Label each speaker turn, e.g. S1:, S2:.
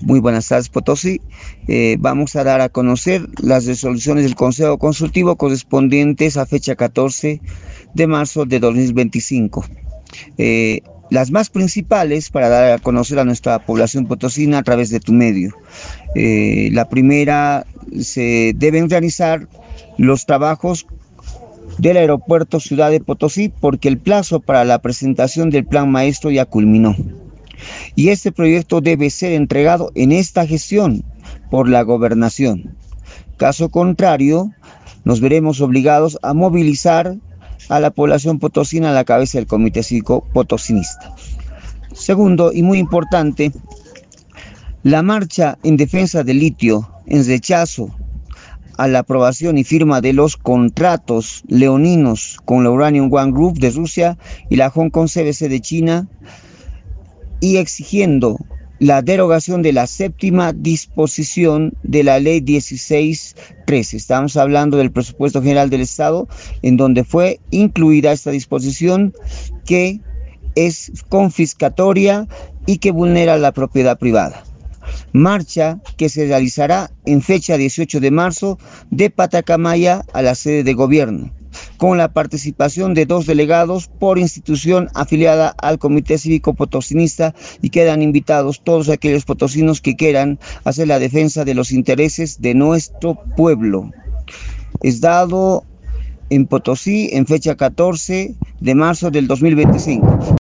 S1: Muy buenas tardes, Potosí. Vamos a dar a conocer las resoluciones del Consejo Consultivo correspondientes a fecha 14 de marzo de 2025. Las más principales para dar a conocer a nuestra población potosina a través de tu medio. La primera, se deben realizar los trabajos del aeropuerto Ciudad de Potosí porque el plazo para la presentación del plan maestro ya culminó. Y este proyecto debe ser entregado en esta gestión por la gobernación. Caso contrario, nos veremos obligados a movilizar a la población potosina a la cabeza del Comité Cívico Potosinista. Segundo, y muy importante, la marcha en defensa del litio, en rechazo a la aprobación y firma de los contratos leoninos con la Uranium One Group de Rusia y la Hong Kong CBC de China, y exigiendo la derogación de la séptima disposición de la ley 1613. Estamos hablando del presupuesto general del Estado, en donde fue incluida esta disposición que es confiscatoria y que vulnera la propiedad privada. Marcha que se realizará en fecha 18 de marzo de Patacamaya a la sede de gobierno, con la participación de 2 delegados por institución afiliada al Comité Cívico Potosinista, y quedan invitados todos aquellos potosinos que quieran hacer la defensa de los intereses de nuestro pueblo. Es dado en Potosí en fecha 14 de marzo del 2025.